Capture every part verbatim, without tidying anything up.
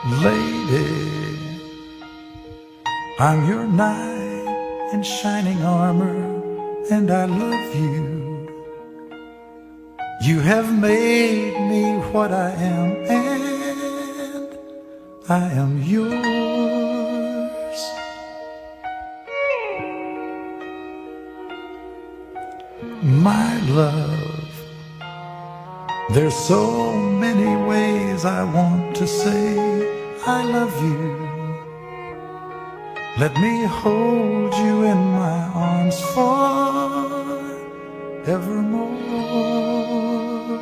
Lady, I'm your knight in shining armor, and I love you. You have made me what I am, and I am yours. My love, there's so many ways I want to say I love you. Let me hold you in my arms forevermore.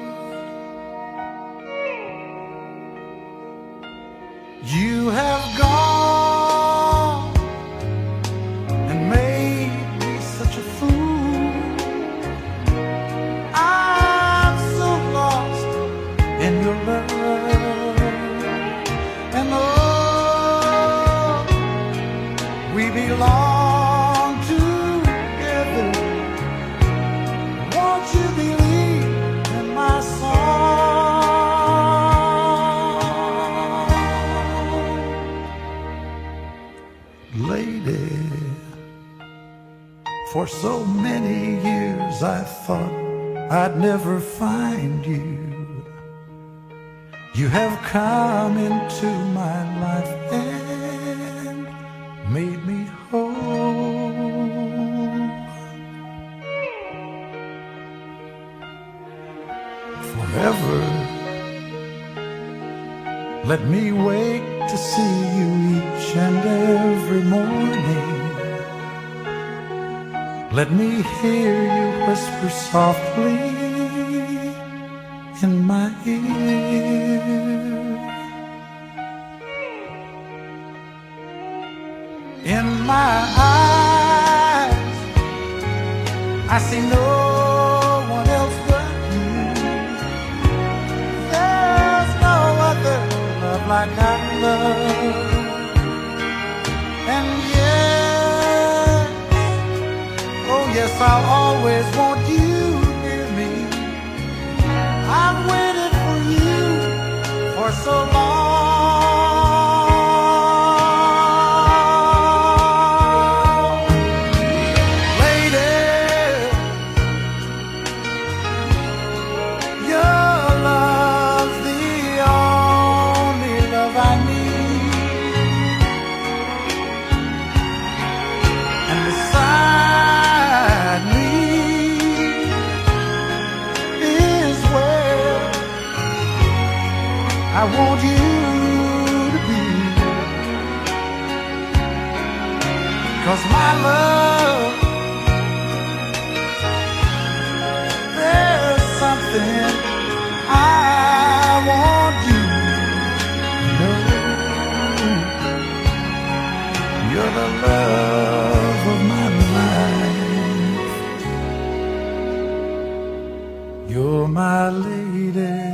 You have gone and made me such a fool. I'm so lost in your love. And oh, we belong together. Won't you believe in my song? Lady, for so many years I thought I'd never find you. You have come into my life and made me whole. Forever, let me wake to see you each and every morning. Let me hear you whisper softly in my ear. In my eyes, I see no one else but you. There's no other love like I love. And yes, oh yes, I'll always want you near me. I've waited for you for so long. Lady, your love's the only love I need. And beside me is where I want you to be. 'Cause my love, there's something I want you to know. You're the love of my life. You're my lady.